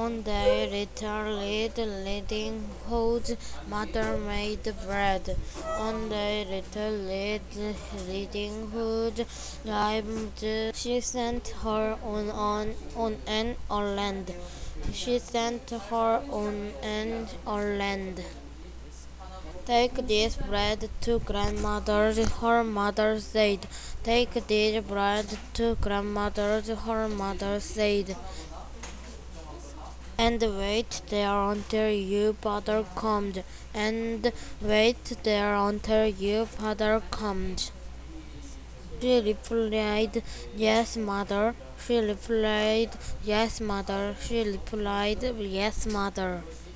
On their returned Leadinghood's mother made bread. On their returned Leadinghood lived. She sent her on an island. She sent her on an island. Take this bread to grandmother, her mother said. Take this bread to grandmother, her mother said. And wait there until your father comes. And wait there until your father comes. She replied, Yes, mother. She replied, Yes, mother. She replied, Yes, mother.